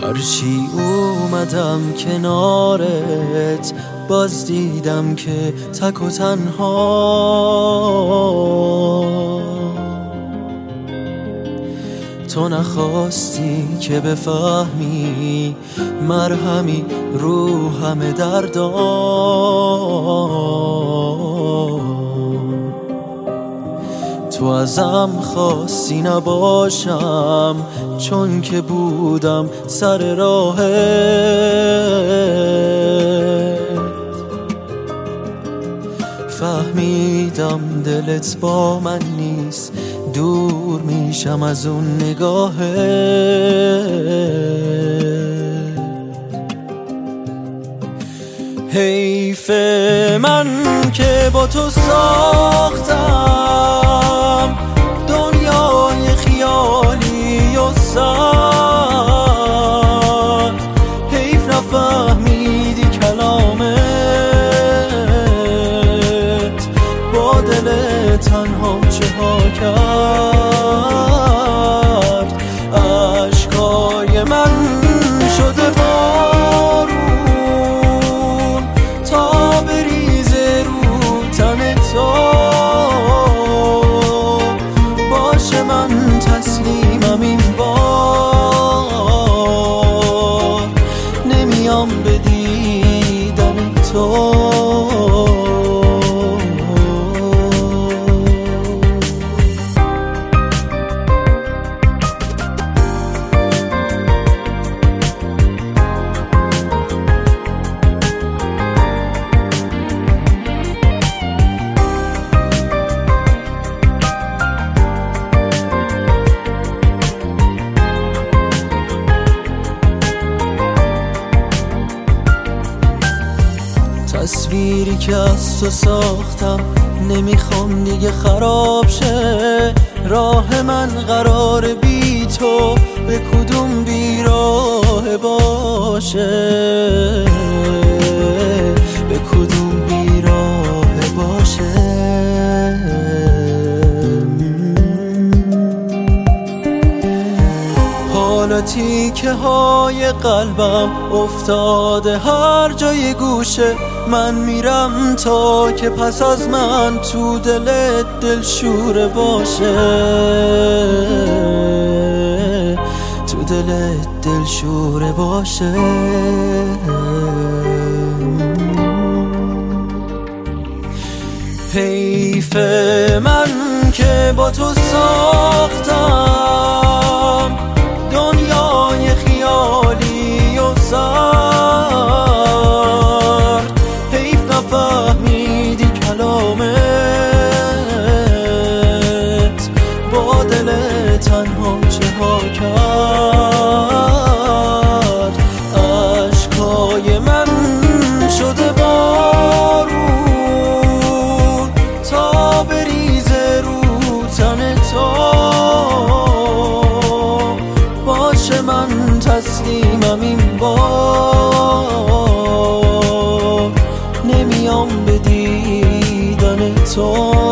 هرچی اومدم کنارت باز دیدم که تک و تنها. تو نخواستی که بفهمی مرهمی رو همه دردام. تو ازم خواستی نباشم چون که بودم سر راهت. فهمیدم دلت با من نیست، دور میشم از اون نگاهت. حیف من که با تو ساختم دنیای خیالی و سر. حیف نفهمیدی کلامت با دل تنها چه ها کرد. اشکای من شده بارون تا بریزه رو تن تو. باشه من تسلیمم این بار، نمیام به دیدن تو. تصویری که از تو ساختم نمیخوام دیگه خراب شه. راه من قرار بی تو به کدوم بیراه باشه، به کدوم بیراه باشه. حالا تیکه های قلبم افتاده هر جای گوشه. من میرم تا که پس از من تو دلت دلشوره باشه، تو دلت دلشوره باشه. حیف من که با تو ساختم دنیای خیالی و سر. حیف نفهمیدی کلامت با دل تنها چه ها کرد. اشکای من شده بارون تا بریزه رو تن تو. باشه من تسلیمم این بار، نمیام به دیدن تو.